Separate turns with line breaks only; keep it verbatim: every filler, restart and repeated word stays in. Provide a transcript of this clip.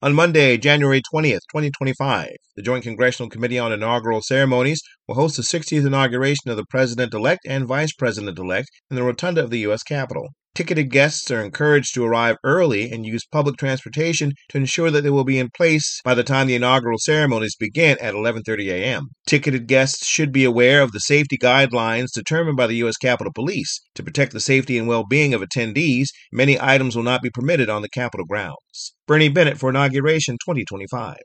On Monday, January twentieth, twenty twenty-five, the Joint Congressional Committee on Inaugural Ceremonies will host the sixtieth inauguration of the President-elect and Vice President-elect in the rotunda of the U S Capitol. Ticketed guests are encouraged to arrive early and use public transportation to ensure that they will be in place by the time the inaugural ceremonies begin at eleven thirty a m Ticketed guests should be aware of the safety guidelines determined by the U S Capitol Police. To protect the safety and well-being of attendees, many items will not be permitted on the Capitol grounds. Bernie Bennett for Inauguration twenty twenty-five.